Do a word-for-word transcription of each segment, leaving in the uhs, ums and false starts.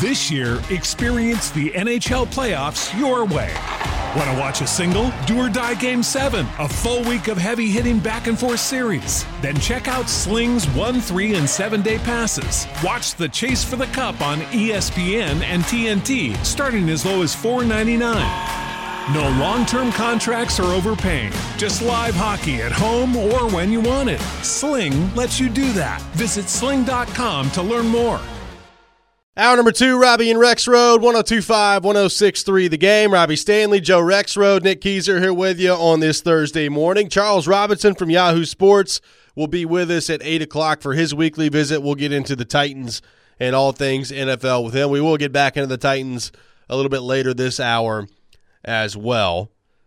This year, experience the N H L playoffs your way. Want to watch a single? Do or die Game seven, a full week of heavy-hitting back-and-forth series. Then check out Sling's one, three, and seven-day passes. Watch the Chase for the Cup on E S P N and T N T, starting as low as four ninety-nine. No long-term contracts or overpaying. Just live hockey at home or when you want it. Sling lets you do that. Visit sling dot com to learn more. Hour number two, Robbie and Rexrode, one oh two point five, one oh six point three The Game. Robbie Stanley, Joe Rexrode, Nick Keyser here with you on this Thursday morning. Charles Robinson from Yahoo Sports will be with us at eight o'clock for his weekly visit. We'll get into the Titans and all things N F L with him. We will get back into the Titans a little bit later this hour as well.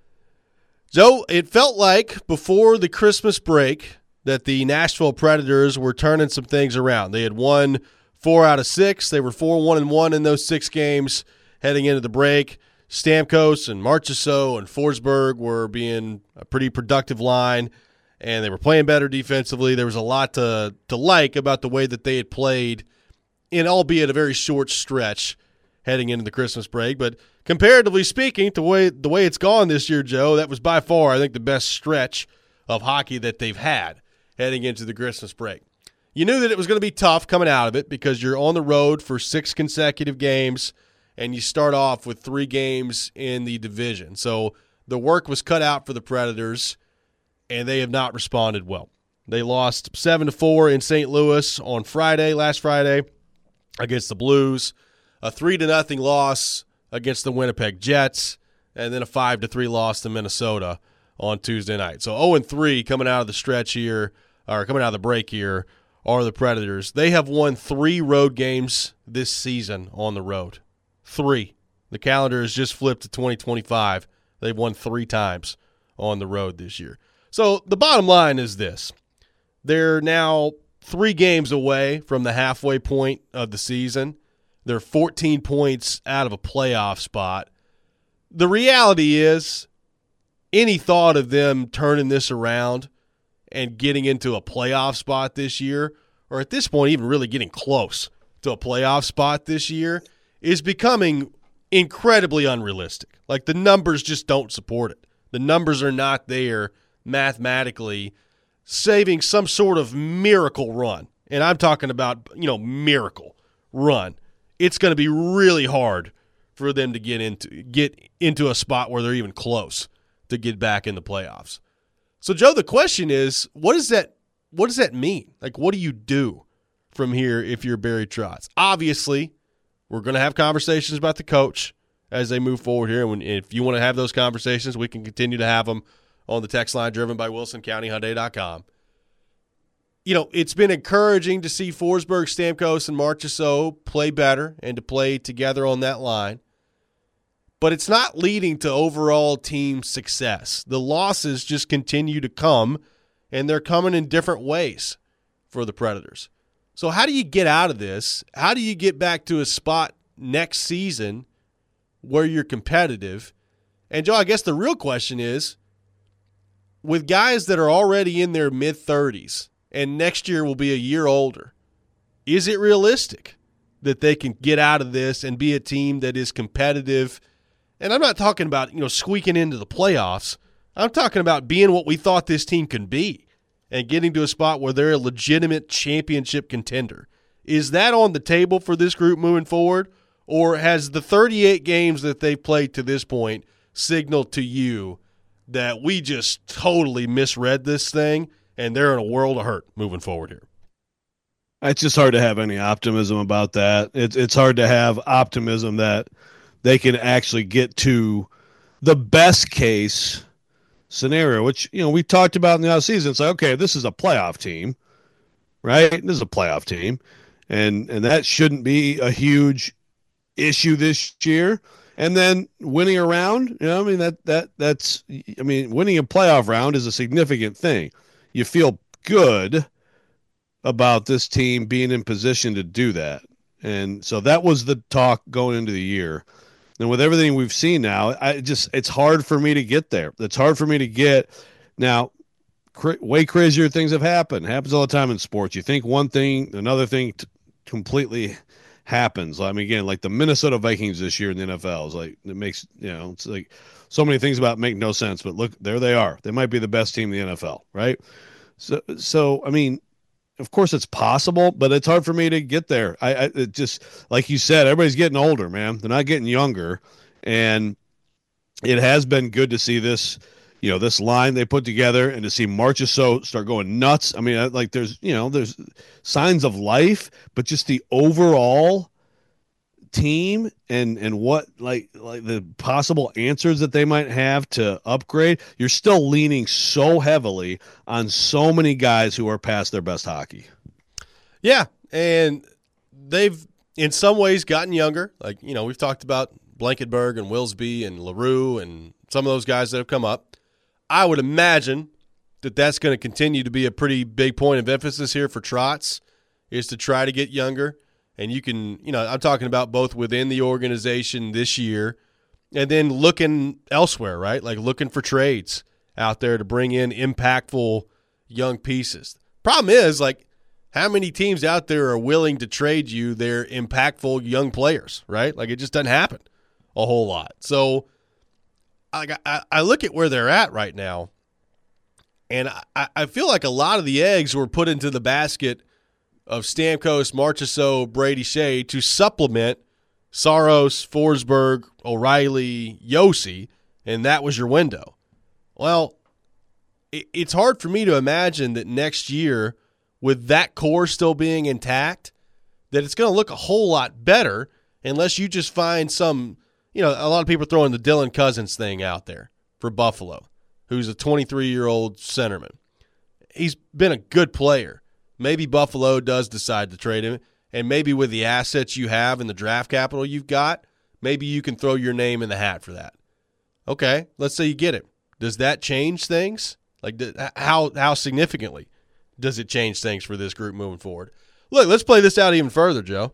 Joe, it felt like before the Christmas break that the Nashville Predators were turning some things around. They had won Four out of six. They were four one and one in those six games heading into the break. Stamkos and Marchessault and Forsberg were being a pretty productive line, and they were playing better defensively. There was a lot to to like about the way that they had played in, albeit a very short stretch heading into the Christmas break. But comparatively speaking, to the way, the way it's gone this year, Joe, that was by far, I think, the best stretch of hockey that they've had heading into the Christmas break. You knew that it was going to be tough coming out of it because you're on the road for six consecutive games, and you start off with three games in the division. So the work was cut out for the Predators, and they have not responded well. They lost seven to four in Saint Louis on Friday, last Friday, against the Blues, a three to nothing loss against the Winnipeg Jets, and then a five to three loss to Minnesota on Tuesday night. So oh and three coming out of the stretch here, or coming out of the break here, are the Predators. They have won three road games this season on the road. Three. The calendar has just flipped to twenty twenty-five. They've won three times on the road this year. So the bottom line is this. They're now three games away from the halfway point of the season. They're fourteen points out of a playoff spot. The reality is, any thought of them turning this around and getting into a playoff spot this year, or at this point even really getting close to a playoff spot this year, is becoming incredibly unrealistic. Like, the numbers just don't support it. The numbers are not there mathematically, saving some sort of miracle run. And I'm talking about, you know, miracle run. It's going to be really hard for them to get into get into a spot where they're even close to get back in the playoffs. So, Joe, the question is, what does that what does that mean? Like, what do you do from here if you're Barry Trotz? Obviously, we're going to have conversations about the coach as they move forward here. And when, if you want to have those conversations, we can continue to have them on the text line driven by Wilson County Hyundai dot com. You know, it's been encouraging to see Forsberg, Stamkos, and Marchessault play better and to play together on that line. But it's not leading to overall team success. The losses just continue to come, and they're coming in different ways for the Predators. So how do you get out of this? How do you get back to a spot next season where you're competitive? And, Joe, I guess the real question is, with guys that are already in their mid-thirties and next year will be a year older, is it realistic that they can get out of this and be a team that is competitive? And I'm not talking about, you know, squeaking into the playoffs. I'm talking about being what we thought this team can be and getting to a spot where they're a legitimate championship contender. Is that on the table for this group moving forward? Or has the thirty-eight games that they've played to this point signaled to you that we just totally misread this thing and they're in a world of hurt moving forward here? It's just hard to have any optimism about that. It's it's hard to have optimism that they can actually get to the best case scenario, which, you know, we talked about in the offseason. It's like, okay, this is a playoff team, right? This is a playoff team, and and that shouldn't be a huge issue this year. And then winning a round, you know, I mean, that that that's, I mean, winning a playoff round is a significant thing. You feel good about this team being in position to do that. And so that was the talk going into the year. And with everything we've seen now, I just it's hard for me to get there. It's hard for me to get now. Cra- way crazier things have happened. It happens all the time in sports. You think one thing, another thing t- completely happens. I mean, again, like the Minnesota Vikings this year in the N F L is like, it makes, you know, it's like so many things about it make no sense, but look, there they are. They might be the best team in the N F L, right? So, so I mean, of course it's possible, but it's hard for me to get there. I, I it just, like you said, everybody's getting older, man. They're not getting younger. And it has been good to see this, you know, this line they put together and to see Marchessault start going nuts. I mean, like there's, you know, there's signs of life, but just the overall team and and what like like the possible answers that they might have to upgrade, you're still leaning so heavily on so many guys who are past their best hockey. Yeah, and they've in some ways gotten younger. Like, you know, we've talked about Blankenberg and Wilsby and LaRue and some of those guys that have come up. I would imagine that that's going to continue to be a pretty big point of emphasis here for Trotz, is to try to get younger. And you can, you know, I'm talking about both within the organization this year and then looking elsewhere, right? Like looking for trades out there to bring in impactful young pieces. Problem is, like, how many teams out there are willing to trade you their impactful young players, right? Like, it just doesn't happen a whole lot. So I, I, I look at where they're at right now, and I, I feel like a lot of the eggs were put into the basket of Stamkos, Marchessault, Brady Shea to supplement Saros, Forsberg, O'Reilly, Yossi, and that was your window. Well, it, it's hard for me to imagine that next year, with that core still being intact, that it's going to look a whole lot better unless you just find some, you know, a lot of people are throwing the Dylan Cousins thing out there for Buffalo, who's a twenty-three-year-old centerman. He's been a good player. Maybe Buffalo does decide to trade him, and maybe with the assets you have and the draft capital you've got, maybe you can throw your name in the hat for that. Okay, let's say you get it. Does that change things? Like, how how significantly does it change things for this group moving forward? Look, let's play this out even further, Joe.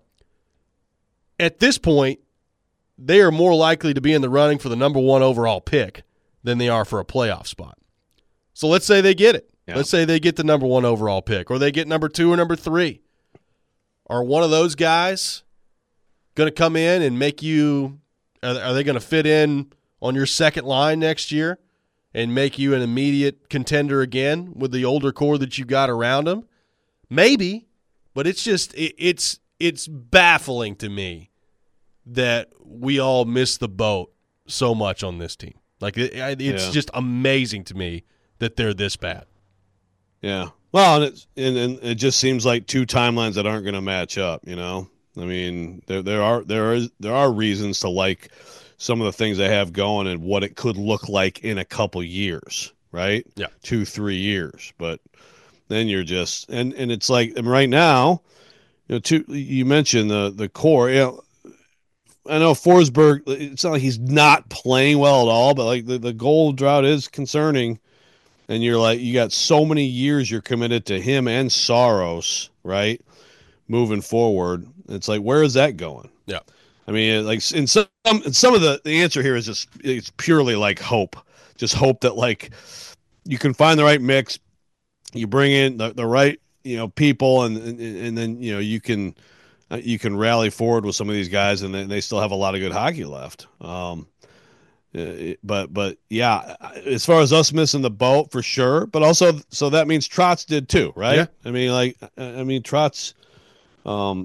At this point, they are more likely to be in the running for the number one overall pick than they are for a playoff spot. So let's say they get it. Yeah. Let's say they get the number one overall pick, or they get number two or number three. Are one of those guys going to come in and make you – are they going to fit in on your second line next year and make you an immediate contender again with the older core that you got around them? Maybe, but it's just it, it's it's baffling to me that we all miss the boat so much on this team. Like, it, it's yeah. just amazing to me that they're this bad. Yeah. Well, and, it's, and, and it just seems like two timelines that aren't going to match up, you know? I mean, there there are there is there are reasons to like some of the things they have going and what it could look like in a couple years, right? Yeah. Two, three years. But then you're just and, and it's like and right now, you know, two you mentioned the the core, you know, I know Forsberg, it's not like he's not playing well at all, but like the, the goal drought is concerning. And you're like, you got so many years you're committed to him and Saros, right? Moving forward. It's like, where is that going? Yeah. I mean, like in some, in some of the, the answer here is just, it's purely like hope. Just hope that like you can find the right mix. You bring in the, the right, you know, people and, and, and then, you know, you can, you can rally forward with some of these guys and they, they still have a lot of good hockey left. Um, Uh, but but yeah, as far as us missing the boat for sure, but also so that means Trotz did too, right? Yeah. I mean, like I mean, Trotz um,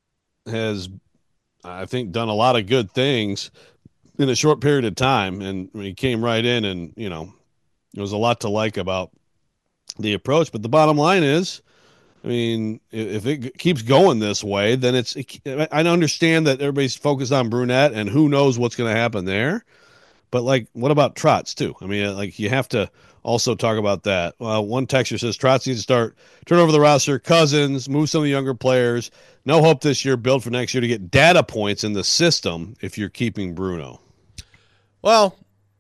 has I think done a lot of good things in a short period of time, and he came right in, and you know, there was a lot to like about the approach. But the bottom line is, I mean, if it keeps going this way, then it's. I understand that everybody's focused on Brunette, and who knows what's going to happen there. But, like, what about Trotz, too? I mean, like, you have to also talk about that. Uh, one texter says Trotz needs to start, turn over the roster, Cousins, move some of the younger players. No hope this year, build for next year to get data points in the system if you're keeping Bruno. Well,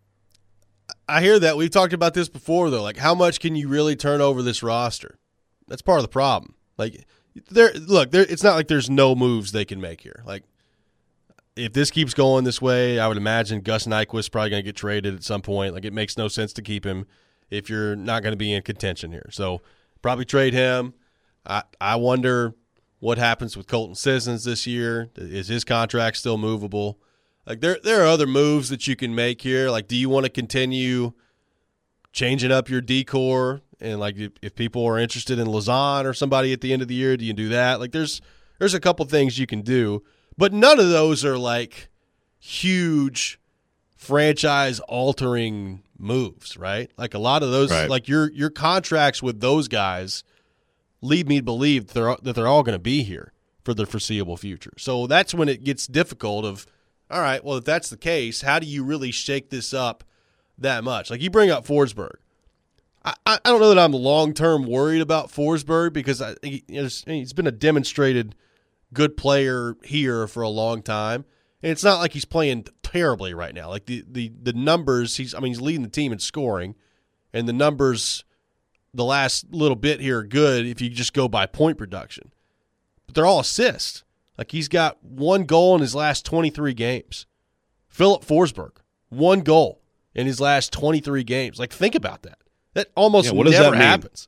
I hear that. We've talked about this before, though. Like, how much can you really turn over this roster? That's part of the problem. Like, there. look, there, it's not like there's no moves they can make here. Like, if this keeps going this way, I would imagine Gus Nyquist is probably going to get traded at some point. Like, it makes no sense to keep him if you're not going to be in contention here. So probably trade him. I I wonder What happens with Colton Sissons this year? Is his contract still movable? Like there, there are other moves that you can make here. Like, do you want to continue changing up your decor? And like, if, if people are interested in Lazan or somebody at the end of the year, do you do that? Like, there's there's a couple things you can do, but none of those are like huge franchise-altering moves, right? Like a lot of those, right. like your your contracts with those guys lead me to believe that they're that they're all going to be here for the foreseeable future. So that's when it gets difficult. Of all right, well, if that's the case, how do you really shake this up that much? Like you bring up Forsberg. I, I don't know that I'm long-term worried about Forsberg because I, he, he's been a demonstrated good player here for a long time. And it's not like he's playing terribly right now. Like the, the, the numbers, he's I mean, he's leading the team in scoring, and the numbers the last little bit here are good if you just go by point production. But they're all assists. Like he's got one goal in his last twenty-three games. Philip Forsberg, one goal in his last twenty-three games. Like think about that. That almost yeah, what does never that mean? happens.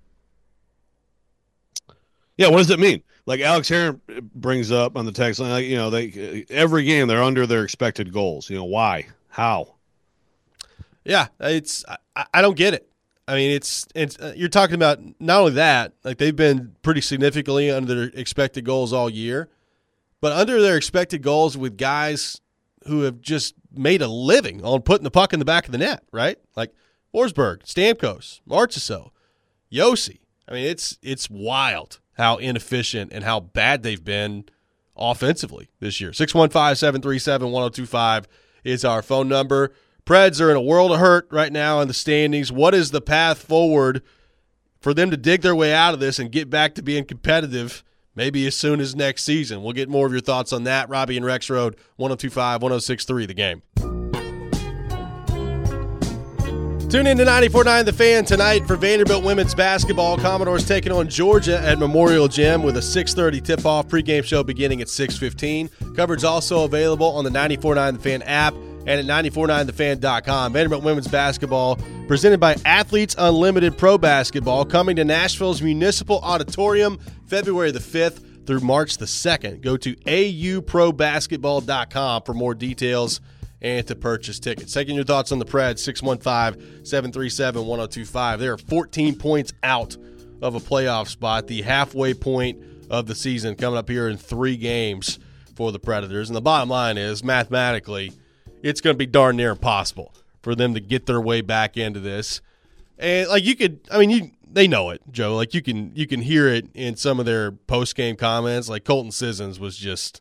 Yeah, what does it mean? Like Alex Heron brings up on the text line, like, you know, they every game they're under their expected goals. You know, why? How? Yeah, it's I, I don't get it. I mean, it's it's uh, you're talking about not only that, like they've been pretty significantly under their expected goals all year, but under their expected goals with guys who have just made a living on putting the puck in the back of the net, right? Like Forsberg, Stamkos, Marchessault, Yossi. I mean, it's it's wild how inefficient and how bad they've been offensively this year. six one five, seven three seven, one oh two five is our phone number. Preds are in a world of hurt right now in the standings. What is the path forward for them to dig their way out of this and get back to being competitive maybe as soon as next season? We'll get more of your thoughts on that. Robbie and Rex Road, one oh two five, one oh six three, The Game. Tune in to ninety-four point nine The Fan tonight for Vanderbilt women's basketball. Commodores taking on Georgia at Memorial Gym with a six thirty tip-off. Pregame show beginning at six fifteen. Coverage also available on the ninety-four point nine The Fan app and at ninety-four point nine the fan dot com. Vanderbilt women's basketball presented by Athletes Unlimited Pro Basketball, coming to Nashville's Municipal Auditorium February the fifth through March the second. Go to a u pro basketball dot com for more details and to purchase tickets. Taking your thoughts on the Preds, six one five, seven three seven, one oh two five. They are fourteen points out of a playoff spot, the halfway point of the season coming up here in three games for the Predators. And the bottom line is, mathematically, it's going to be darn near impossible for them to get their way back into this. And like you could, I mean, you they know it, Joe. Like you can you can hear it in some of their post-game comments. Like Colton Sissons was just,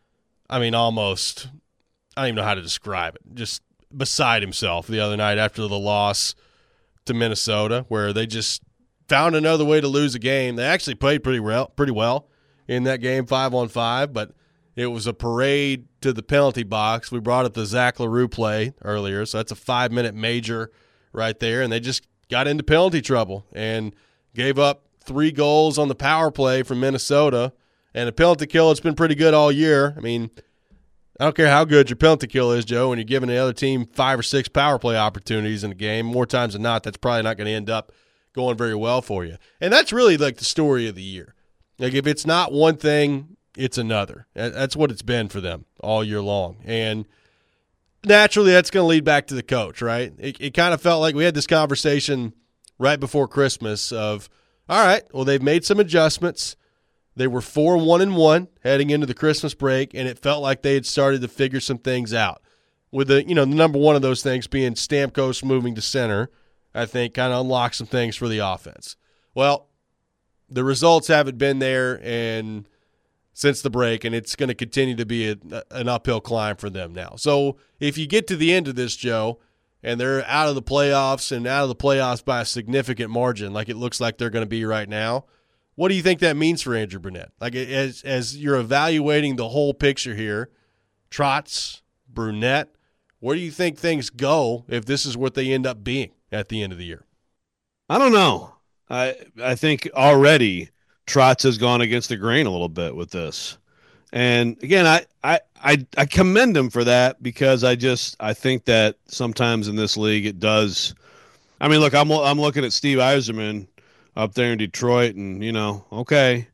I mean, almost, I don't even know how to describe it, just beside himself the other night after the loss to Minnesota, where they just found another way to lose a game. They actually played pretty well, pretty well in that game, five on five, but it was a parade to the penalty box. We brought up the Zach LaRue play earlier, so that's a five-minute major right there, and they just got into penalty trouble and gave up three goals on the power play from Minnesota, and a penalty kill that's been pretty good all year. I mean, I don't care how good your penalty kill is, Joe, when you're giving the other team five or six power play opportunities in a game, more times than not, that's probably not going to end up going very well for you. And that's really like the story of the year. Like if it's not one thing, it's another. That's what it's been for them all year long. And naturally, that's going to lead back to the coach, right? It, it kind of felt like we had this conversation right before Christmas of, all right, well, they've made some adjustments. They were four one and one heading into the Christmas break, and it felt like they had started to figure some things out. With the, you know, the number one of those things being Stamkos moving to center, I think kind of unlocked some things for the offense. Well, the results haven't been there and since the break, and it's going to continue to be a, an uphill climb for them now. So if you get to the end of this, Joe, and they're out of the playoffs and out of the playoffs by a significant margin, like it looks like they're going to be right now, what do you think that means for Andrew Brunette? Like as as you're evaluating the whole picture here, Trotz, Brunette, where do you think things go if this is what they end up being at the end of the year? I don't know. I I think already Trotz has gone against the grain a little bit with this. And again, I, I, I, I commend him for that because I just I think that sometimes in this league it does. I mean, look, I'm I'm looking at Steve Yzerman up there in Detroit, and you know, okay,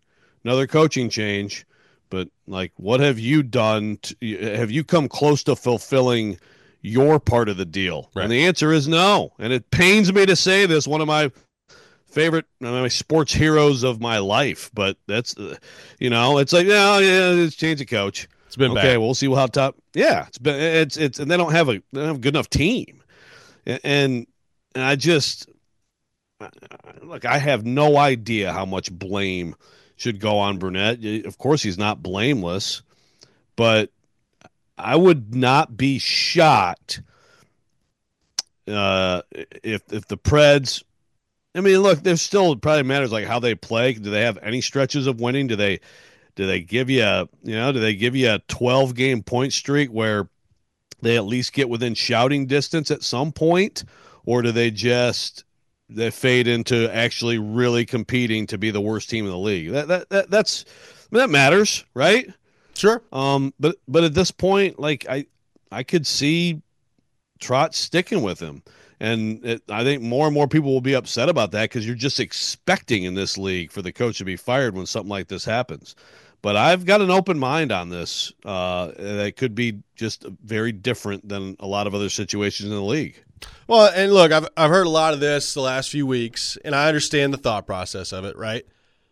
another coaching change, but like, what have you done? To, have you come close to fulfilling your part of the deal? Right. And the answer is no. And it pains me to say this, one of my favorite, my sports heroes of my life, but that's, uh, you know, it's like, no, yeah, it's change the coach. It's been okay. bad. We'll see how top. Yeah, it's been, it's, it's, and they don't have a, they don't have a good enough team. And, and I just, look, I have no idea how much blame should go on Brunette. Of course, he's not blameless, but I would not be shocked uh, if if the Preds. I mean, look, there's still, it probably matters like how they play. Do they have any stretches of winning? Do they do they give you a you know do they give you a twelve game point streak where they at least get within shouting distance at some point, or do they just they fade into actually really competing to be the worst team in the league? That that, that that's that matters, right? Sure. Um, but but at this point, like I I could see Trotz sticking with him. And it, I think more and more people will be upset about that because you're just expecting in this league for the coach to be fired when something like this happens. But I've got an open mind on this. Uh, that could be just very different than a lot of other situations in the league. Well, and look, I've I've heard a lot of this the last few weeks, and I understand the thought process of it, right?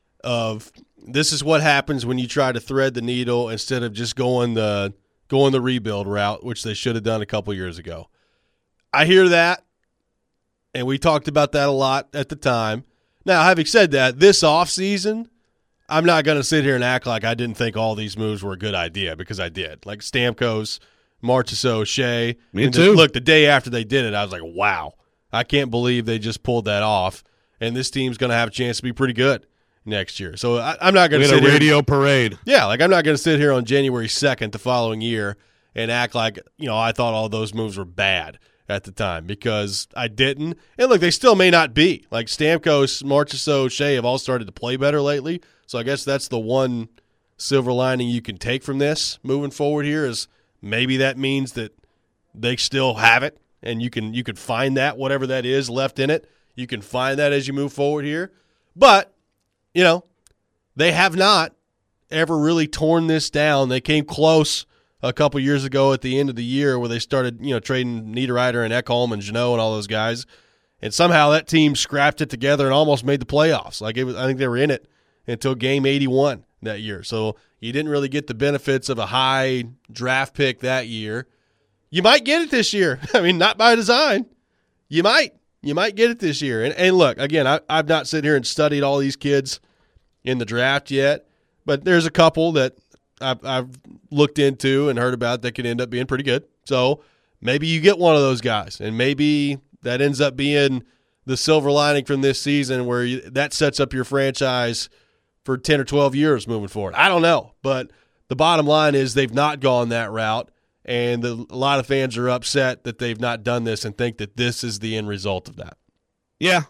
Of this is what happens when you try to thread the needle instead of just going the going the rebuild route, which they should have done a couple years ago. I hear that. And we talked about that a lot at the time. Now, having said that, this offseason, I'm not going to sit here and act like I didn't think all these moves were a good idea, because I did. Like Stamkos, Marchessault, Shea. Me and too. The, look, the day after they did it, I was like, wow, I can't believe they just pulled that off. And this team's going to have a chance to be pretty good next year. So I, I'm not going to sit here. a radio here, parade. Yeah, like I'm not going to sit here on January second the following year and act like, you know, I thought all those moves were bad at the time, because I didn't. And look, they still may not be. Like Stamkos, Marchessault, Shea have all started to play better lately. So I guess that's the one silver lining you can take from this moving forward here, is maybe that means that they still have it, and you can you can find that, whatever that is left in it. You can find that as you move forward here. But, you know, they have not ever really torn this down. They came close a couple years ago at the end of the year where they started, you know, trading Niederreiter and Ekholm and Jeannot and all those guys. And somehow that team scrapped it together and almost made the playoffs. Like it was, I think they were in it until game eighty-one that year. So you didn't really get the benefits of a high draft pick that year. You might get it this year. I mean, not by design. You might. You might get it this year. And, and look, again, I, I've not sat here and studied all these kids in the draft yet, but there's a couple that I've, I've looked into and heard about that could end up being pretty good. So maybe you get one of those guys, and maybe that ends up being the silver lining from this season, where you, that sets up your franchise for ten or twelve years moving forward. I don't know, but the bottom line is they've not gone that route, and the, a lot of fans are upset that they've not done this and think that this is the end result of that. Yeah.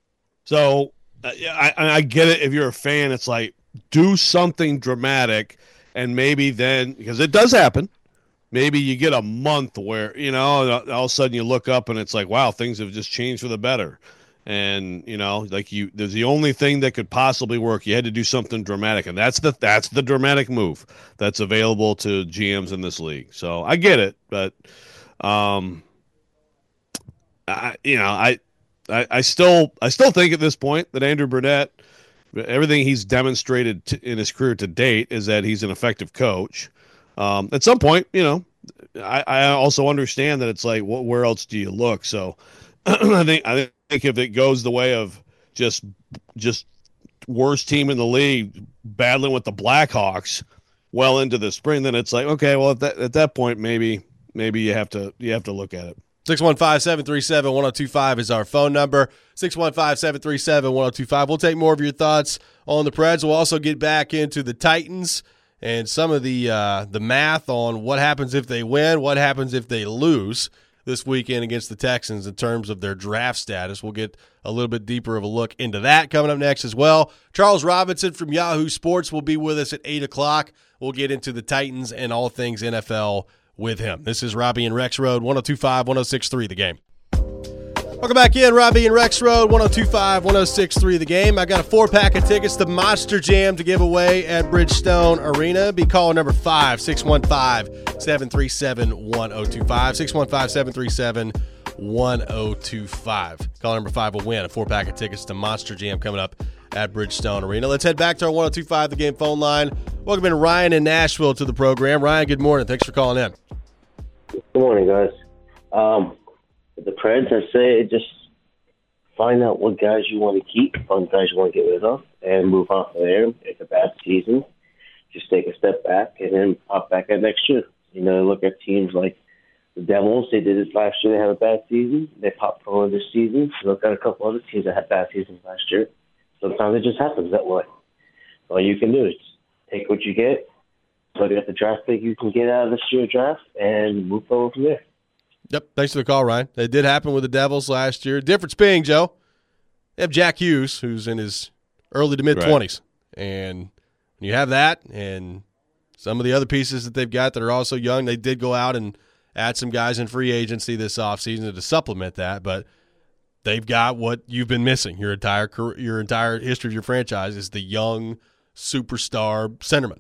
So uh, I, I get it. If you're a fan, it's like, do something dramatic. And maybe then, because it does happen, maybe you get a month where, you know, all of a sudden you look up and it's like, wow, things have just changed for the better. And, you know, like you, there's the only thing that could possibly work. You had to do something dramatic. And that's the, that's the dramatic move that's available to G Ms in this league. So I get it. But, um, I, you know, I, I, I still, I still think at this point that Andrew Brunette, everything he's demonstrated to, in his career to date, is that he's an effective coach. Um, at some point, you know, I, I also understand that it's like, what, where else do you look? So I think I think if it goes the way of just just worst team in the league battling with the Blackhawks well into the spring, then it's like, okay, well at that at that point maybe maybe you have to you have to look at it. six one five, seven three seven, one oh two five is our phone number. six one five, seven three seven, one oh two five. We'll take more of your thoughts on the Preds. We'll also get back into the Titans and some of the uh, the math on what happens if they win, what happens if they lose this weekend against the Texans in terms of their draft status. We'll get a little bit deeper of a look into that coming up next as well. Charles Robinson from Yahoo Sports will be with us at eight o'clock. We'll get into the Titans and all things N F L with him. This is Robbie and Rex Road, one oh two five, one oh six three, The Game. Welcome back in, Robbie and Rex Road, one oh two five, one oh six three The Game. I got a four-pack of tickets to Monster Jam to give away at Bridgestone Arena. Be calling number five, six one five, seven three seven, one oh two five, six one five, seven three seven, one oh two five. Call number five will win a four-pack of tickets to Monster Jam coming up at Bridgestone Arena. Let's head back to our one oh two five The Game phone line. Welcome in Ryan in Nashville to the program. Ryan, good morning. Thanks for calling in. Good morning, guys. Um, the Preds, I say just find out what guys you want to keep, what guys you want to get rid of, and move on from there. It's a bad season. Just take a step back and then pop back at next year. You know, look at teams like the Devils. They did it last year. They had a bad season. They popped forward this season. Look at a couple other teams that had bad seasons last year. Sometimes it just happens that way. All you can do is take what you get, look at the draft pick you can get out of this year's draft, and move forward from there. Yep, thanks for the call, Ryan. It did happen with the Devils last year. Difference being, Joe, they have Jack Hughes, who's in his early to mid-twenties. Right. And when you have that and some of the other pieces that they've got that are also young, they did go out and add some guys in free agency this offseason to supplement that, but they've got what you've been missing your entire career, your entire history of your franchise is the young superstar centerman.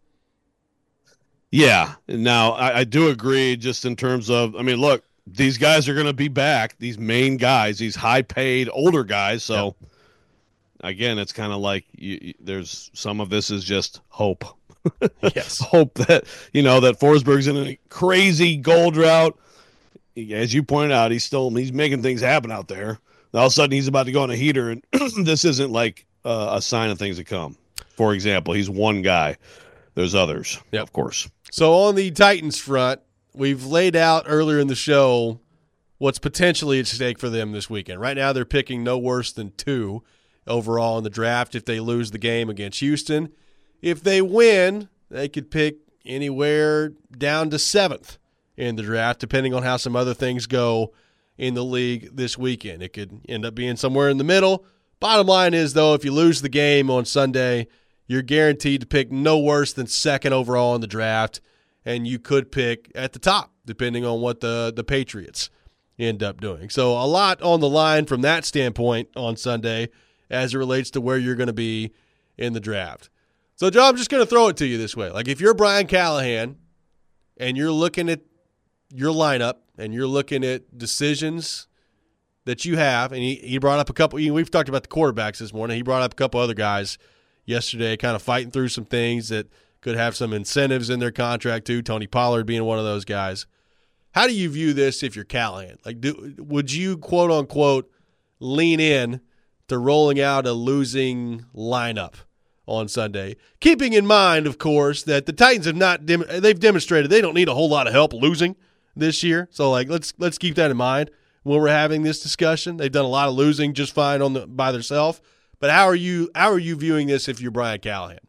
Yeah. Now, I, I do agree just in terms of, I mean, look, these guys are going to be back, these main guys, these high-paid older guys. So, yep. Again, it's kind of like you, you, there's some of this is just hope. Yes. Hope that, you know, that Forsberg's in a crazy goal drought. As you pointed out, he's still he's making things happen out there. All of a sudden, he's about to go on a heater, and this isn't like uh, a sign of things to come. For example, he's one guy. There's others, yep. Of course. So on the Titans front, we've laid out earlier in the show what's potentially at stake for them this weekend. Right now, they're picking no worse than two overall in the draft if they lose the game against Houston. If they win, they could pick anywhere down to seventh in the draft, depending on how some other things go in the league this weekend. It could end up being somewhere in the middle. Bottom line is, though, if you lose the game on Sunday, you're guaranteed to pick no worse than second overall in the draft, and you could pick at the top, depending on what the, the Patriots end up doing. So a lot on the line from that standpoint on Sunday as it relates to where you're going to be in the draft. So, Joe, I'm just going to throw it to you this way. Like, if you're Brian Callahan and you're looking at your lineup and you're looking at decisions that you have, and he, he brought up a couple – we've talked about the quarterbacks this morning. He brought up a couple other guys yesterday kind of fighting through some things that could have some incentives in their contract too, Tony Pollard being one of those guys. How do you view this if you're Callahan? Like, do, would you, quote-unquote, lean in to rolling out a losing lineup on Sunday? Keeping in mind, of course, that the Titans have not dem- – they've demonstrated they don't need a whole lot of help losing this year. So, like, let's let's keep that in mind when we're having this discussion. They've done a lot of losing just fine on the by themselves. But how are you how are you viewing this if you're Brian Callahan?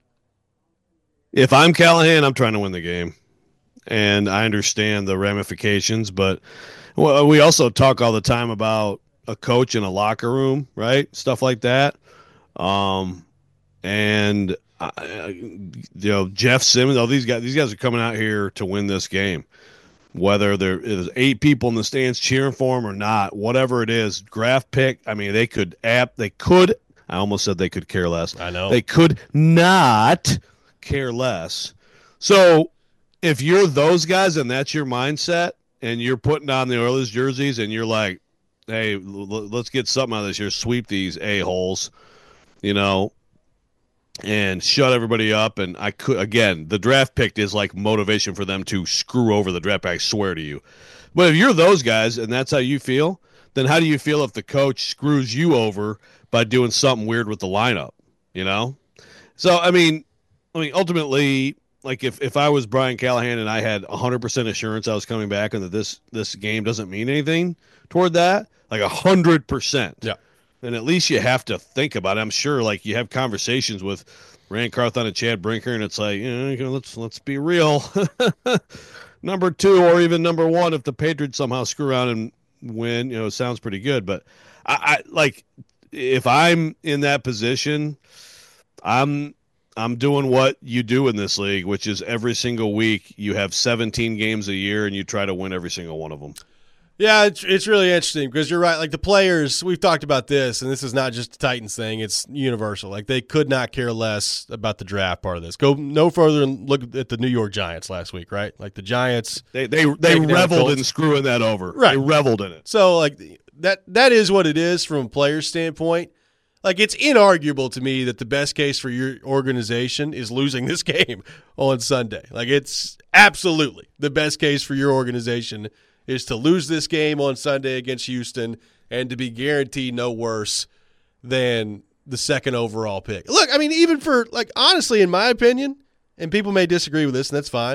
If I'm Callahan, I'm trying to win the game. And I understand the ramifications, but well, we also talk all the time about a coach in a locker room, right? Stuff like that. Um, and uh, you know, Jeff Simmons, all these guys, these guys are coming out here to win this game. Whether there's eight people in the stands cheering for them or not, whatever it is, draft pick. I mean, they could app, they could. I almost said they could care less. I know. They could not care less. So if you're those guys and that's your mindset and you're putting on the Oilers jerseys and you're like, hey, l- let's get something out of this year, sweep these a-holes, you know, and shut everybody up. And I could, again, the draft pick is like motivation for them to screw over the draft pick, I swear to you. But if you're those guys and that's how you feel, then how do you feel if the coach screws you over by doing something weird with the lineup, you know? So, I mean, I mean, ultimately, like if, if I was Brian Callahan and I had one hundred percent assurance I was coming back and that this, this game doesn't mean anything toward that, like one hundred percent. Yeah. Then at least you have to think about it. I'm sure, like, you have conversations with Rand Carthon and Chad Brinker, and it's like, you know, let's let's be real. Number two or even number one, if the Patriots somehow screw around and win, you know, it sounds pretty good. But I, I like if I'm in that position, I'm I'm doing what you do in this league, which is every single week you have seventeen games a year and you try to win every single one of them. Yeah, it's it's really interesting because you're right. Like the players, we've talked about this, and this is not just a Titans thing; it's universal. Like they could not care less about the draft part of this. Go no further and look at the New York Giants last week, right? Like the Giants, they they they reveled in screwing that over. Right, they reveled in it. So like that that is what it is from a player's standpoint. Like it's inarguable to me that the best case for your organization is losing this game on Sunday. Like it's absolutely the best case for your organization is to lose this game on Sunday against Houston and to be guaranteed no worse than the second overall pick. Look, I mean, even for, like, honestly, in my opinion, and people may disagree with this, and that's fine,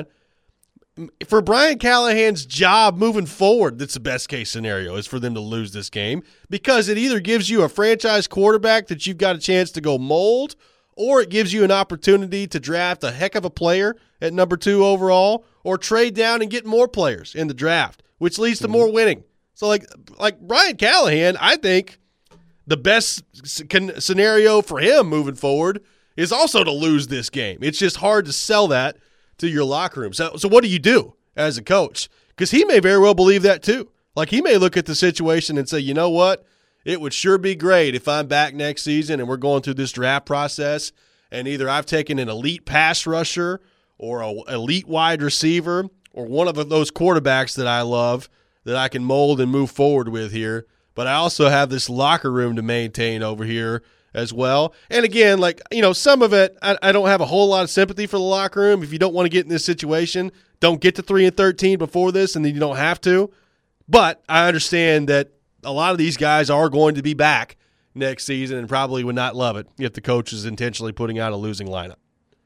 for Brian Callahan's job moving forward, that's the best case scenario is for them to lose this game because it either gives you a franchise quarterback that you've got a chance to go mold or it gives you an opportunity to draft a heck of a player at number two overall or trade down and get more players in the draft, which leads to more winning. So, like, like Brian Callahan, I think the best scenario for him moving forward is also to lose this game. It's just hard to sell that to your locker room. So, so what do you do as a coach? Because he may very well believe that too. Like, he may look at the situation and say, you know what? It would sure be great if I'm back next season and we're going through this draft process and either I've taken an elite pass rusher or an elite wide receiver or one of those quarterbacks that I love that I can mold and move forward with here. But I also have this locker room to maintain over here as well. And again, like, you know, some of it, I, I don't have a whole lot of sympathy for the locker room. If you don't want to get in this situation, don't get to three and thirteen before this, and then you don't have to. But I understand that a lot of these guys are going to be back next season and probably would not love it if the coach is intentionally putting out a losing lineup.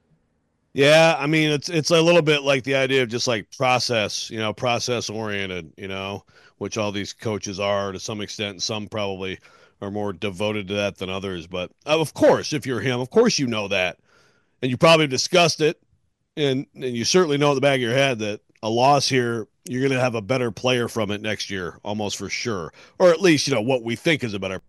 Yeah, I mean, it's it's a little bit like the idea of just like process, you know, process oriented, you know, which all these coaches are to some extent. Some probably are more devoted to that than others. But of course, if you're him, of course you know that. And you probably discussed it. And, and you certainly know at the back of your head that a loss here, you're going to have a better player from it next year, almost for sure. Or at least, you know, what we think is a better.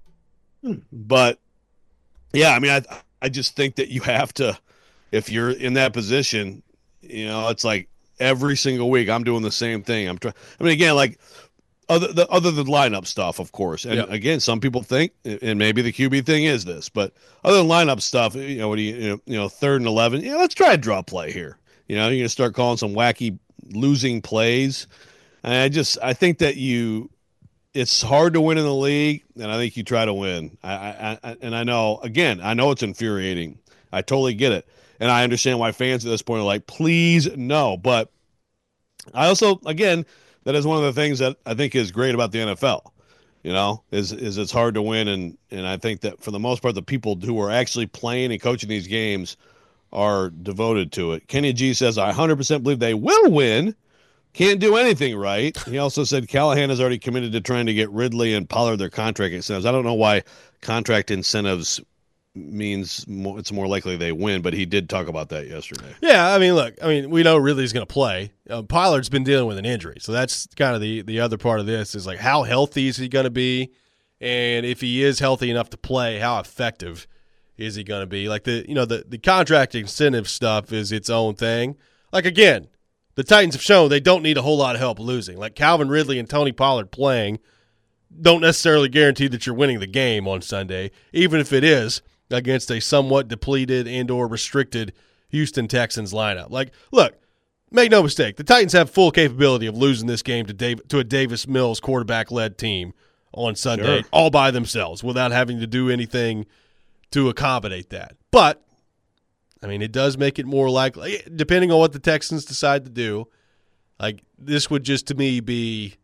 But, yeah, I mean, I I just think that you have to, if you're in that position, you know, it's like every single week I'm doing the same thing. I'm trying. I mean, again, like other the other than lineup stuff, of course. And yep. again, some people think, and maybe the Q B thing is this, but other than lineup stuff, you know, what do you you know, you know third and eleven? Yeah, let's try a draw play here. You know, you're gonna start calling some wacky losing plays. And I just I think that you. It's hard to win in the league, and I think you try to win. I, I, I and I know again, I know it's infuriating. I totally get it. And I understand why fans at this point are like, please no. But I also, again, that is one of the things that I think is great about the N F L, you know, is is it's hard to win. And, and I think that for the most part, the people who are actually playing and coaching these games are devoted to it. Kenny G says, I one hundred percent believe they will win. Can't do anything right. He also said Callahan has already committed to trying to get Ridley and Pollard their contract incentives. I don't know why contract incentives means more, it's more likely they win, but he did talk about that yesterday. Yeah, I mean, look, I mean, we know Ridley's going to play. Uh, Pollard's been dealing with an injury, so that's kind of the the other part of this is like how healthy is he going to be, and if he is healthy enough to play, how effective is he going to be? Like the you know the the contract incentive stuff is its own thing. Like again, the Titans have shown they don't need a whole lot of help losing. Like Calvin Ridley and Tony Pollard playing don't necessarily guarantee that you're winning the game on Sunday, even if it is against a somewhat depleted and or restricted Houston Texans lineup. Like, look, make no mistake, the Titans have full capability of losing this game to Dave, to a Davis Mills quarterback-led team on Sunday Sure. all by themselves without having to do anything to accommodate that. But, I mean, it does make it more likely, depending on what the Texans decide to do, like this would just, to me, be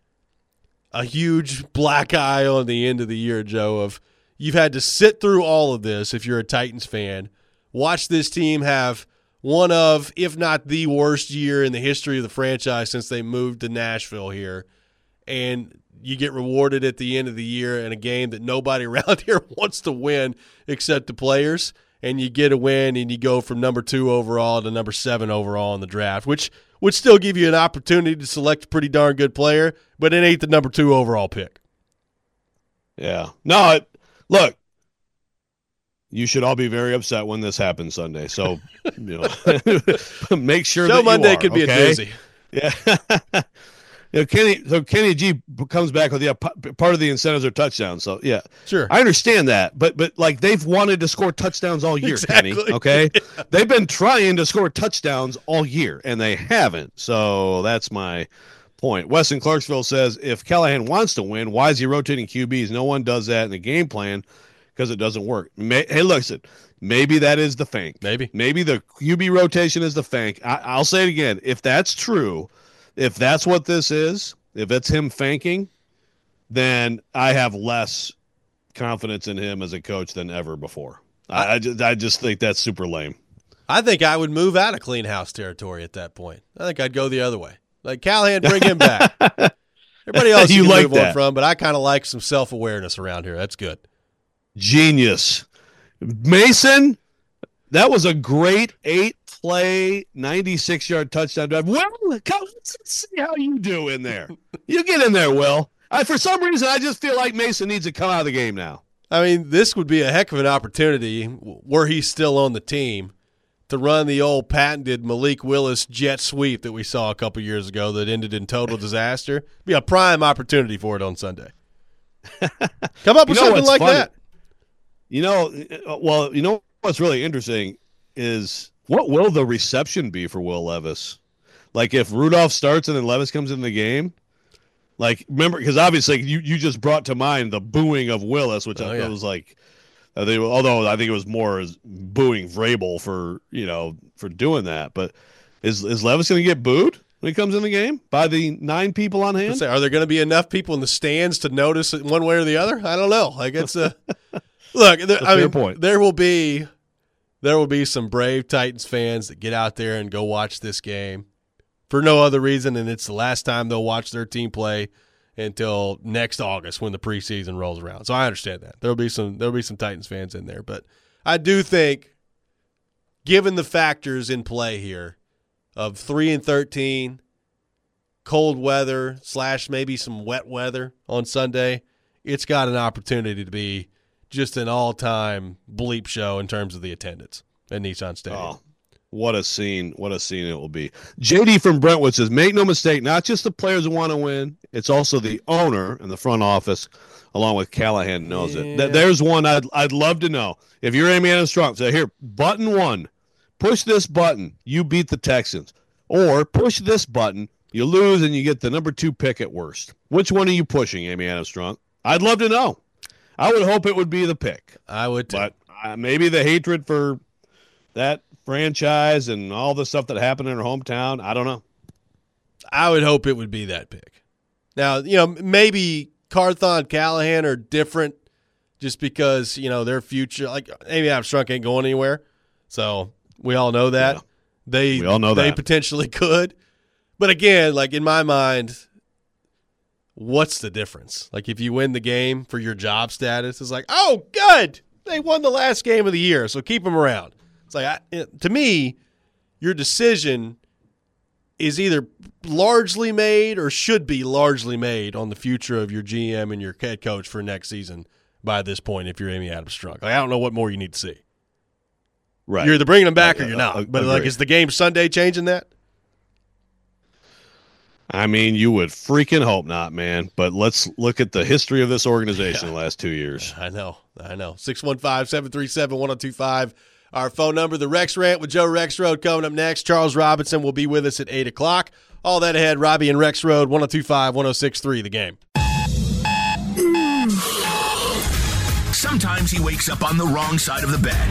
a huge black eye on the end of the year, Joe, of you've had to sit through all of this if you're a Titans fan, watch this team have one of, if not the worst year in the history of the franchise since they moved to Nashville here, and you get rewarded at the end of the year in a game that nobody around here wants to win except the players, and you get a win and you go from number two overall to number seven overall in the draft, which would still give you an opportunity to select a pretty darn good player, but it ain't the number two overall pick. Yeah. No, it, look, you should all be very upset when this happens Sunday. So, you know, make sure Show that Monday you are, could be okay? a doozy. Yeah. You know, Kenny, so Kenny G comes back with, yeah, part of the incentives are touchdowns. So, yeah. Sure. I understand that. But, but like, they've wanted to score touchdowns all year, exactly. Kenny. Okay? Yeah. They've been trying to score touchdowns all year, and they haven't. So that's my point. Wes in Clarksville says, if Callahan wants to win, why is he rotating Q Bs? No one does that in the game plan because it doesn't work. May, hey, listen, maybe that is the fank. Maybe. Maybe the Q B rotation is the fank. I, I'll say it again. If that's true, if that's what this is, if it's him fanking, then I have less confidence in him as a coach than ever before. I, I, just, I just think that's super lame. I think I would move out of clean house territory at that point. I think I'd go the other way. Like, Callahan, bring him back. Everybody else you, you can like move that. on from, but I kind of like some self-awareness around here. That's good. Genius. Mason, that was a great eight-play, ninety-six-yard touchdown drive. Well, let's see how you do in there. You get in there, Will. I, for some reason, I just feel like Mason needs to come out of the game now. I mean, this would be a heck of an opportunity, were he still on the team, to run the old patented Malik Willis jet sweep that we saw a couple years ago that ended in total disaster. It'd be a prime opportunity for it on Sunday. Come up with you know something like funny? that. You know, well, you know what's really interesting is what will the reception be for Will Levis? Like, if Rudolph starts and then Levis comes in the game, like, remember, because obviously you, you just brought to mind the booing of Willis, which oh, I yeah. was like, uh, they, although I think it was more as booing Vrabel for, you know, for doing that. But is is Levis going to get booed when he comes in the game by the nine people on hand? Say, are there going to be enough people in the stands to notice it one way or the other? I don't know. Like, it's a look. There, I mean, point. there will be there will be some brave Titans fans that get out there and go watch this game for no other reason, and it's the last time they'll watch their team play until next August when the preseason rolls around. So I understand that. There'll be some there'll be some Titans fans in there. But I do think, given the factors in play here of three and thirteen, cold weather slash maybe some wet weather on Sunday, it's got an opportunity to be just an all-time bleep show in terms of the attendance at Nissan Stadium. Oh. What a scene. What a scene it will be. J D from Brentwood says, make no mistake, not just the players who want to win, it's also the owner and the front office, along with Callahan knows yeah. it. There's one I'd I'd love to know. If you're Amy Adams Strunk, say, here, button one, push this button, you beat the Texans. Or push this button, you lose, and you get the number two pick at worst. Which one are you pushing, Amy Adams Strunk? I'd love to know. I would hope it would be the pick. I would too. But uh, maybe the hatred for that franchise and all the stuff that happened in her hometown, I don't know. I would hope it would be that pick. Now, you know, maybe Carthon, Callahan are different just because, you know, their future, like Amy Adams Strunk ain't going anywhere. So we all know that. Yeah. They we all know they that. potentially could. But again, like in my mind, what's the difference? Like if you win the game for your job status, it's like, oh, good. They won the last game of the year, so keep them around. It's like, I, to me, your decision is either largely made or should be largely made on the future of your G M and your head coach for next season by this point if you're Amy Adams Strunk. Like, I don't know what more you need to see. Right. You're either bringing them back I, or you're not. I, I, but, like, is the game Sunday changing that? I mean, you would freaking hope not, man. But let's look at the history of this organization yeah. the last two years. I know. I know. six one five, seven three seven, one oh two five. Our phone number, the Rex Rant with Joe Rexrode coming up next. Charles Robinson will be with us at eight o'clock. All that ahead, Robbie and Rexrode, one oh two five, one oh six three, the game. Sometimes he wakes up on the wrong side of the bed.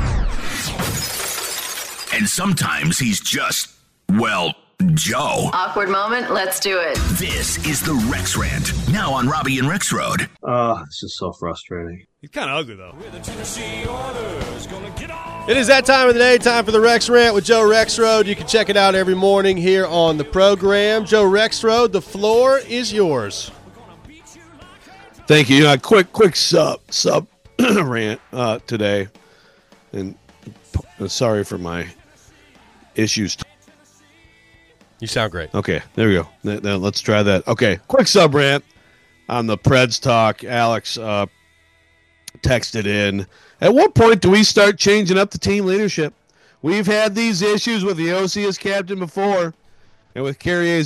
And sometimes he's just, well, Joe. Awkward moment, let's do it. This is the Rex Rant, now on Robbie and Rexrode. Oh, this is so frustrating. He's kind of ugly, though. It is that time of the day, time for the Rex Rant with Joe Rexrode. You can check it out every morning here on the program. Joe Rexrode, the floor is yours. Thank you. Uh, quick, quick sub, sub rant uh, today. And uh, sorry for my issues. You sound great. Okay, there we go. Now, now let's try that. Okay, quick sub rant on the Preds talk. Alex uh, texted in. At what point do we start changing up the team leadership? We've had these issues with the O C as captain before, and with Carrier's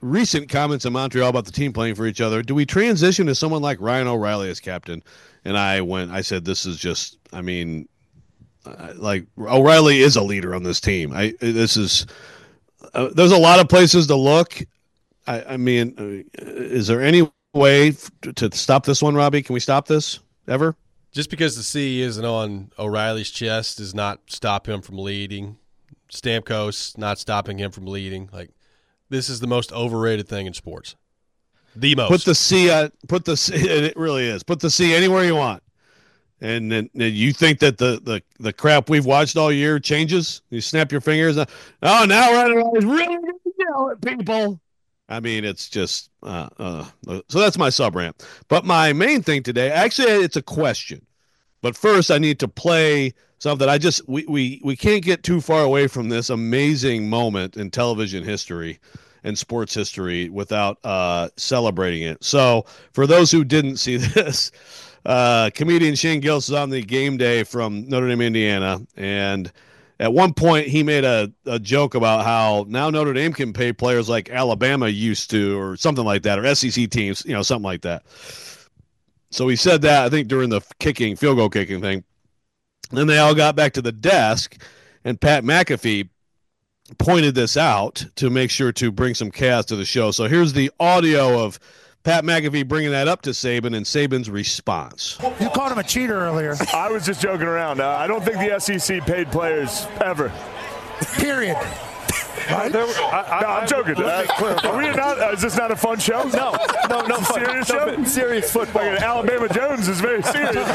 recent comments in Montreal about the team playing for each other, do we transition to someone like Ryan O'Reilly as captain? And I went, I said, this is just, I mean, uh, like O'Reilly is a leader on this team. I this is, uh, there's a lot of places to look. I, I mean, uh, is there any way f- to stop this one, Robbie? Can we stop this ever? Just because the C isn't on O'Reilly's chest does not stop him from leading. Stamkos not stopping him from leading. Like, this is the most overrated thing in sports. The most. Put the C on, put the C, it really is. Put the C anywhere you want. And then and you think that the, the, the crap we've watched all year changes? You snap your fingers. Oh, now Ryan is really going to yell at people. I mean, it's just uh, uh, so that's my sub rant. But my main thing today, actually, it's a question. But first, I need to play something. I just we we we can't get too far away from this amazing moment in television history and sports history without uh, celebrating it. So, for those who didn't see this, uh, comedian Shane Gillis is on the game day from Notre Dame, Indiana, and at one point, he made a, a joke about how now Notre Dame can pay players like Alabama used to, or something like that, or S E C teams, you know, something like that. So he said that, I think, during the kicking, field goal kicking thing. Then they all got back to the desk, and Pat McAfee pointed this out to make sure to bring some chaos to the show. So here's the audio of Pat McAfee bringing that up to Saban and Saban's response. You called him a cheater earlier. I was just joking around. Uh, I don't think the S E C paid players ever. Period. Right? There, I, I, no, I'm joking. Uh, are we not? Uh, is this not a fun show? No, no, no. It's a serious no, show. Serious football. Like Alabama Jones is very serious. No,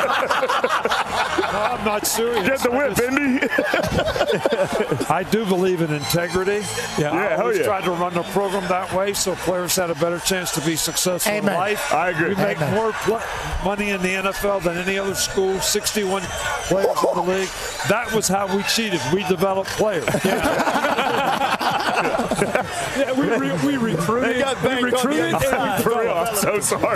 I'm not serious. Get the whip, Indy. I do believe in integrity. Yeah, yeah I always yeah. tried to run the program that way so players had a better chance to be successful Amen. in life. I agree. We make Amen. more pl- money in the N F L than any other school. sixty-one players in the league. That was how we cheated. We developed players. Yeah, we, re- we recruited. We recruited. And For real, I'm so sorry.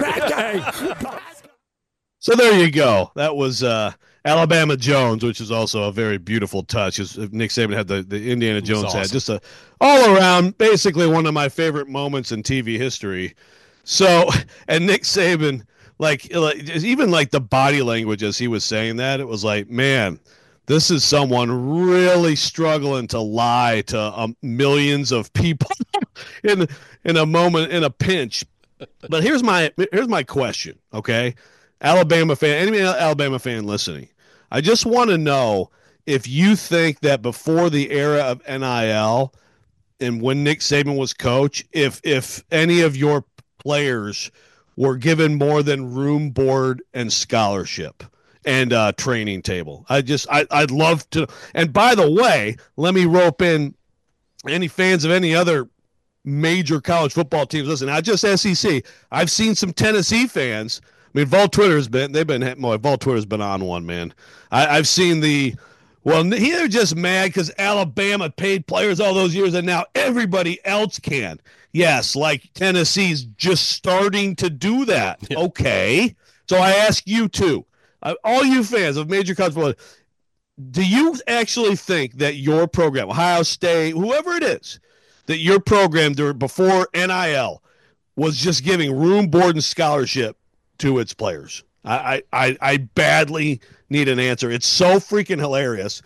So there you go. That was uh, Alabama Jones, which is also a very beautiful touch. As Nick Saban had the, the Indiana Jones awesome. hat. Just a all around, basically one of my favorite moments in T V history. So, and Nick Saban, like, like even like the body language as he was saying that, it was like, man, this is someone really struggling to lie to um, millions of people in in a moment, in a pinch. But here's my here's my question, okay? Alabama fan, any Alabama fan listening, I just want to know if you think that before the era of N I L and when Nick Saban was coach, if if any of your players were given more than room, board, and scholarship and uh, training table. I just, I, I'd love to. And by the way, let me rope in any fans of any other major college football teams. Listen, not just S E C. I've seen some Tennessee fans. I mean, Vol Twitter's been, they've been, boy, Vol Twitter's been on one, man. I, I've seen the, well, they're just mad because Alabama paid players all those years and now everybody else can. Yes, like Tennessee's just starting to do that. Yeah. Okay. So I ask you too. Uh, all you fans of major college football, do you actually think that your program, Ohio State, whoever it is, that your program during, before N I L was just giving room, board, and scholarship to its players? I, I, I badly need an answer. It's so freaking hilarious.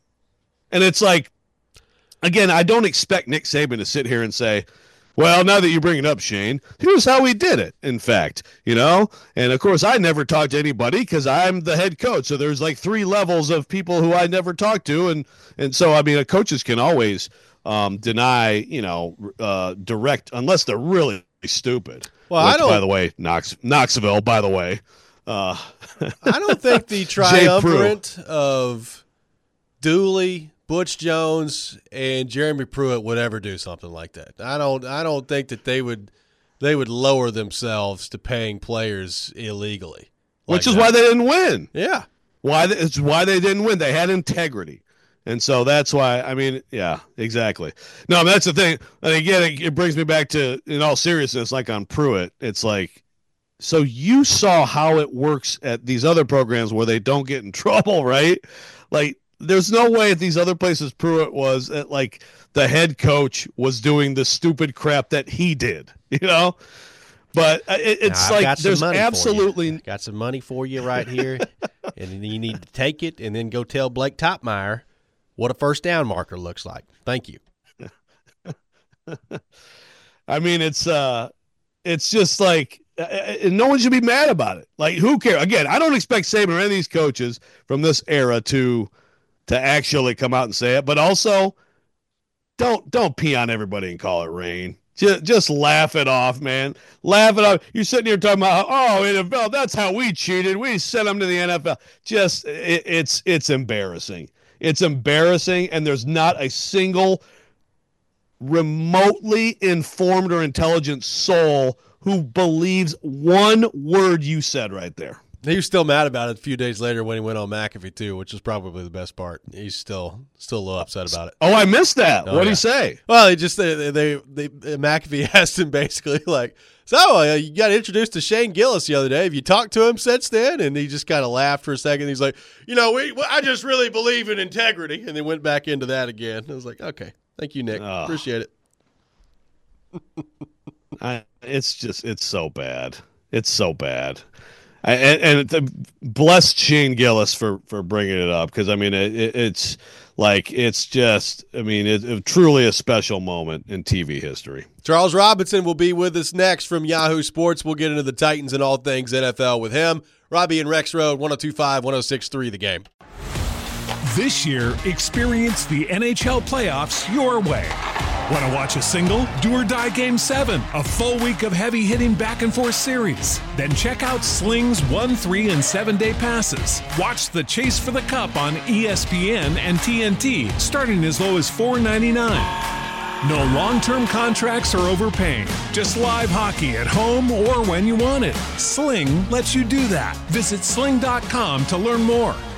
And it's like, again, I don't expect Nick Saban to sit here and say, well, now that you bring it up, Shane, here's how we did it, in fact, you know? And, of course, I never talk to anybody because I'm the head coach. So there's like three levels of people who I never talk to. And, and so, I mean, coaches can always um, deny, you know, uh, direct, unless they're really stupid. Well, Which, I don't. By the way, Knox, Knoxville, by the way. Uh, I don't think the triumvirate of Dooley, Butch Jones, and Jeremy Pruitt would ever do something like that. I don't. I don't think that they would. They would lower themselves to paying players illegally, like which is that. why they didn't win. Yeah, why they, it's why they didn't win. They had integrity, and so that's why. I mean, yeah, exactly. No, that's the thing. And again, it, it brings me back to, in all seriousness, like on Pruitt, it's like, so you saw how it works at these other programs where they don't get in trouble, right? Like. there's no way at these other places Pruitt was at, like the head coach was doing the stupid crap that he did, you know. But it, it's now, like there's absolutely got some money for you right here, and you need to take it and then go tell Blake Topmeyer what a first down marker looks like. Thank you. I mean, it's uh, it's just like uh, no one should be mad about it. Like, who cares? Again, I don't expect Saban or any of these coaches from this era to to actually come out and say it, but also don't don't pee on everybody and call it rain. Just, just laugh it off, man. Laugh it off. You're sitting here talking about, oh, N F L, that's how we cheated. We sent them to the N F L. Just, it, it's it's embarrassing. It's embarrassing, and there's not a single remotely informed or intelligent soul who believes one word you said right there. He was still mad about it a few days later when he went on McAfee too, which is probably the best part. He's still still a little upset about it. Oh, I missed that. Oh, what did yeah. he say? Well, he just they they, they McAfee asked him basically like, "So uh, you got introduced to Shane Gillis the other day. Have you talked to him since then?" And he just kind of laughed for a second. He's like, "You know, we I just really believe in integrity," and then went back into that again. I was like, "Okay, thank you, Nick. Oh. Appreciate it." I, it's just it's so bad. It's so bad. I, and, and bless Shane Gillis for, for bringing it up, because I mean it, it, it's like it's just I mean it's it, truly a special moment in T V history. Charles Robinson will be with us next from Yahoo Sports. We'll get into the Titans and all things N F L with him. Robbie and Rex Road, one oh two point five, one oh six point three The Game. This year, experience the N H L playoffs your way. Want to watch a single, do or die Game seven, a full week of heavy-hitting back-and-forth series? Then check out Sling's one, three, and seven-day passes. Watch the Chase for the Cup on E S P N and T N T, starting as low as four ninety-nine. No long-term contracts or overpaying. Just live hockey at home or when you want it. Sling lets you do that. Visit sling dot com to learn more.